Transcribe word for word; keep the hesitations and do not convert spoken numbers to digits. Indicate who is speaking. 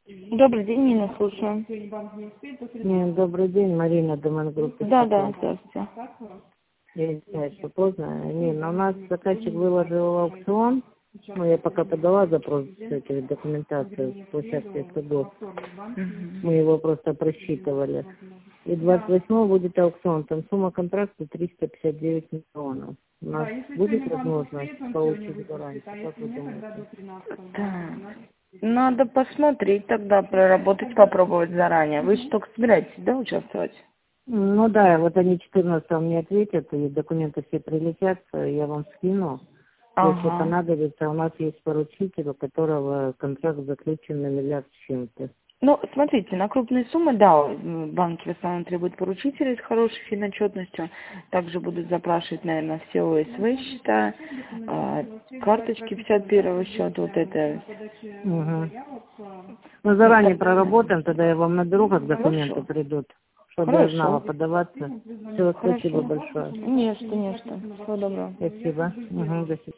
Speaker 1: Добрый день, Нина, слушаю.
Speaker 2: Нет, добрый день, Марина, Демон Группы.
Speaker 1: Да, да, здравствуйте.
Speaker 2: Я извиняюсь, что поздно. Нина, у нас заказчик выложил в аукцион, ну, я пока подала запрос с этих документаций с площадки судов. Мы его просто просчитывали. И двадцать восьмого будет аукцион, там сумма контракта триста пятьдесят девять миллионов. У нас будет возможность получить гарантию, как вы думаете?
Speaker 1: Так. Надо посмотреть тогда, проработать, попробовать заранее. Вы же только собираетесь, да, участвовать?
Speaker 2: Ну да, вот они четырнадцатого мне ответят, и документы все прилетят, я вам скину. Если
Speaker 1: Ага.
Speaker 2: понадобится, у нас есть поручитель, у которого контракт заключен на миллиард с чем-то.
Speaker 1: Ну, смотрите, на крупные суммы, да, банки в основном требуют поручителей с хорошей финотчетностью. Также будут запрашивать, наверное, все О С В счета, а, карточки пятьдесят первого счета, вот это.
Speaker 2: Угу. Мы заранее проработаем, тогда я вам наберу, как документы
Speaker 1: Хорошо.
Speaker 2: придут, чтобы я знала
Speaker 1: Хорошо.
Speaker 2: подаваться. Все, спасибо
Speaker 1: Хорошо.
Speaker 2: большое.
Speaker 1: Не что, не что. Всего доброго.
Speaker 2: Спасибо. Угу, до свидания.